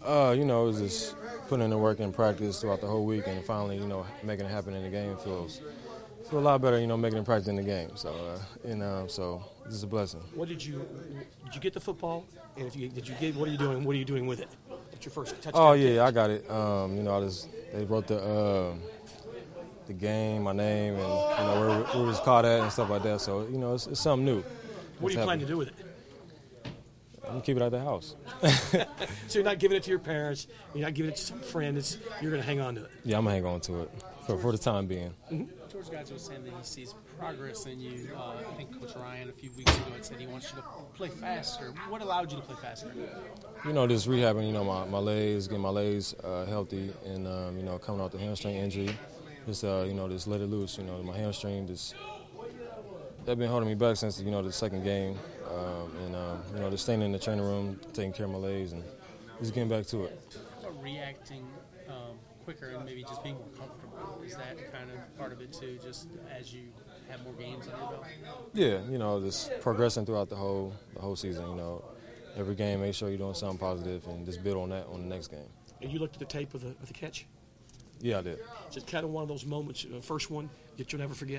It was just putting in the work in practice throughout the whole week, and finally, making it happen in the game feels a lot better, making it practice in the game. So, so this is a blessing. Did you get the football? And if did you get, what are you doing? What are you doing with it? That's your first touchdown. Oh yeah, I got it. They wrote the game, my name, and where it was caught at and stuff like that. So it's something new. What do you plan to do with it? I'm gonna keep it at the house. So you're not giving it to your parents. You're not giving it to some friend. You're gonna hang on to it. Yeah, I'm gonna hang on to it for the time being. Mm-hmm. George Godsey was saying that he sees progress in you. I think Coach Ryan a few weeks ago had said he wants you to play faster. What allowed you to play faster? Just rehabbing, my legs, getting my legs healthy, and coming out the hamstring injury. Just just let it loose. My hamstring they've been holding me back since the second game, just staying in the training room, taking care of my legs, and just getting back to it. Reacting quicker and maybe just being more comfortable, is that kind of part of it too? Just as you have more games under your belt. Yeah, just progressing throughout the whole season. Every game, make sure you're doing something positive, and just build on that on the next game. And you looked at the tape of the catch. Yeah, I did. Is it kind of one of those moments, first one that you'll never forget?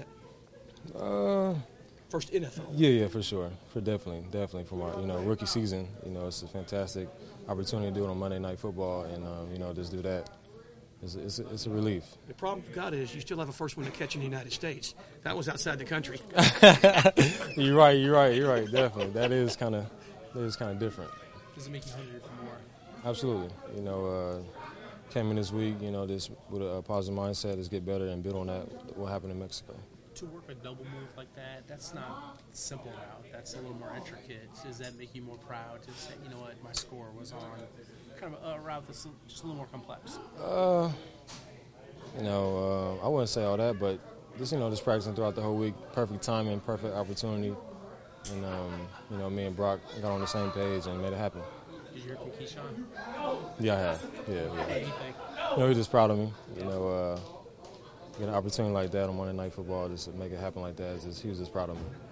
First NFL. Yeah, for sure. Definitely for my rookie season. It's a fantastic opportunity to do it on Monday Night Football, and just do that. It's a relief. The problem you've got is you still have a first one to catch in the United States. That was outside the country. You're right. Definitely, that is kind of different. Does it make you hungry for more? Absolutely. Came in this week, just with a positive mindset, just get better and build on that. What happened in Mexico. To work a double move like that, that's not a simple route. That's a little more intricate. Does that make you more proud to say, you know what, my score was on kind of a route that's just a little more complex? I wouldn't say all that, but just practicing throughout the whole week, perfect timing, perfect opportunity, and me and Brock got on the same page and made it happen. Did you hear from Keyshawn? Yeah, I have. Yeah. What do you think? He's just proud of me. Get an opportunity like that on Monday Night Football, just to make it happen like that. He was just proud of me.